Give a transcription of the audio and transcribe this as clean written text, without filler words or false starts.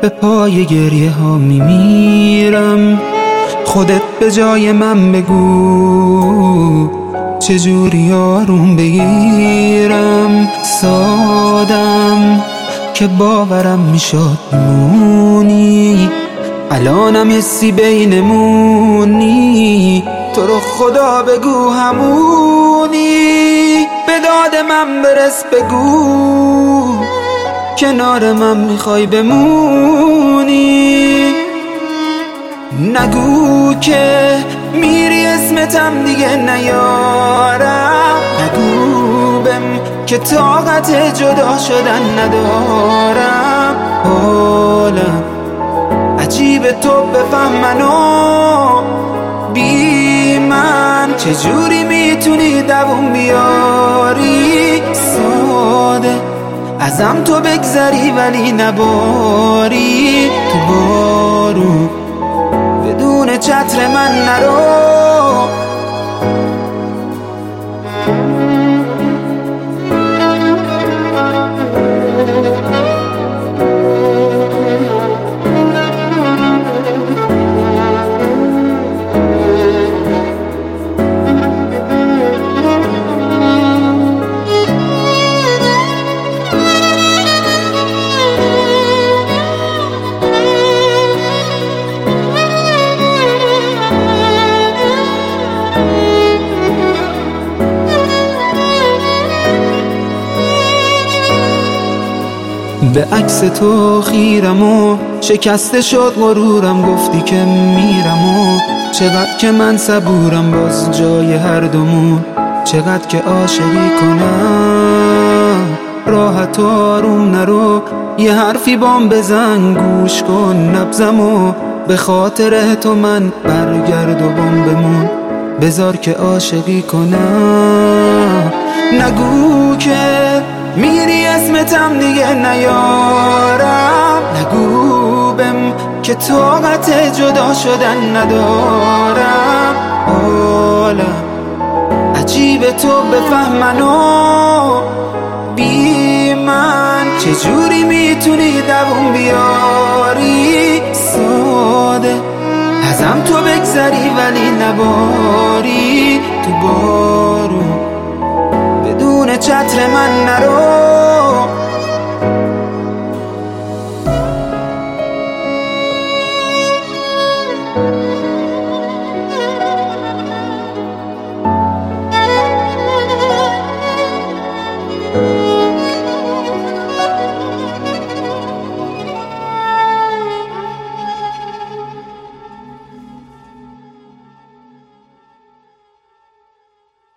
به پای گریه ها میمیرم. خودت به جای من بگو چجوری آروم بگیرم. سادم که باورم میشد مونی، الانم حسی بینمونی. تو رو خدا بگو همونی، به داد من برس بگو کنار من میخوای بمونی. نگو که میری اسمتم دیگه نیارم. نگو بهم که طاقت جدا شدن ندارم. حالم عجیب تو بفهم منو بی من چجوری میتونی دووم بیاری. ساده ازم تو بگذری ولی نباری. تو بارو بدون چتر من نرو. به عکس تو خیرم و شکسته شد غرورم. گفتی که میرم و چقدر که من صبورم باز جای هر دومون. چقدر که عاشقی کنم راحت و آروم نرو. یه حرفی بام بزن گوش کن نبزم و به خاطر تو من برگرد و بام بمون. بذار که عاشقی کنم. نگو که میری اسمتم دیگه نیارم. نگو بهم که طاقت جدا شدن ندارم. حالم عجیب تو بفهم منو بی من چجوری میتونی دووم بیاری. ساده ازم تو بگذری ولی نباری. تو بارو بدون چتر من نرو.